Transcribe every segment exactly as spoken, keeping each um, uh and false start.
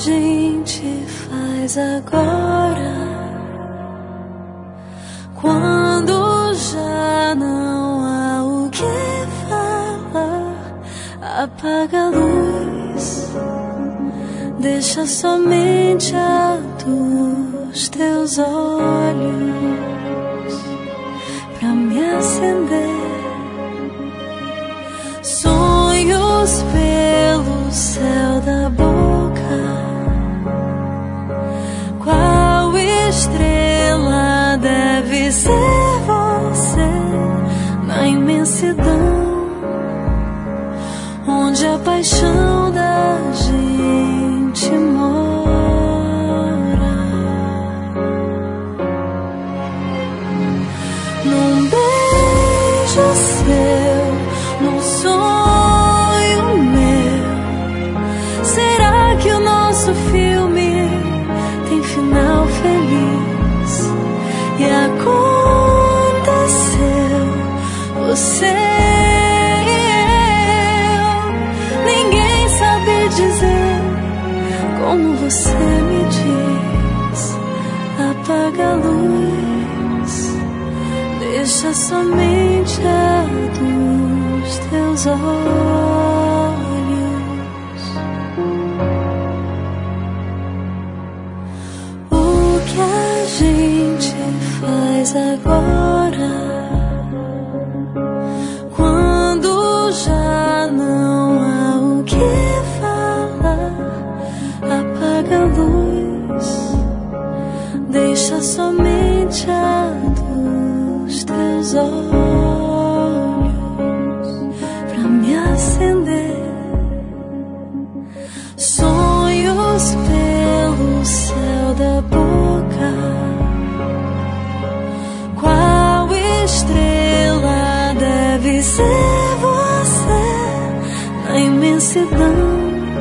gente faz agora, quando já não há o que falar? Apaga a luz, deixa somente a dos teus olhos pra me acender. Sonhos pelo céu da boca, qual estrela deve ser você na imensidão, onde a paixão da gente mora. Num beijo seu, num sonho meu, será que o nosso filme tem final feliz? E aconteceu, você e eu, ninguém sabe dizer como você me diz. Apaga a luz, deixa somente a dos teus olhos. O que a gente faz agora, quando já não há o que falar? Apaga a luz, deixa somente a dos teus olhos pra me acender. Sonhos pelo céu da boca, qual estrela deve ser você na imensidão,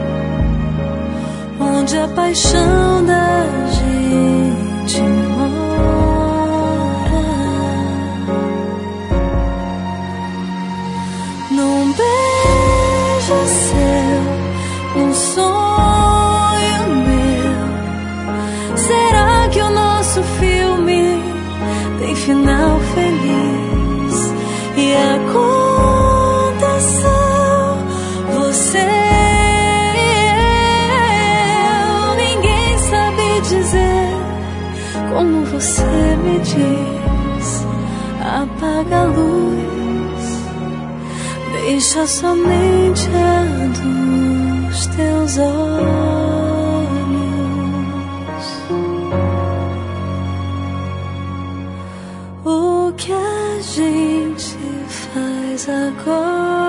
onde a paixão da gente mora. Num beijo seu, um sonho meu, será que o nosso filme tem final feliz? E aconteceu, você e eu, ninguém sabe dizer como você me diz. Apaga a luz, deixa somente a dos teus olhos. O que a gente faz agora,